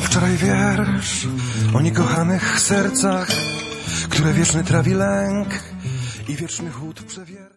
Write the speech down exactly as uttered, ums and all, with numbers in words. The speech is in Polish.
wczoraj wiersz o niekochanych sercach, które wieczny trawi lęk i wieczny chłód przewier...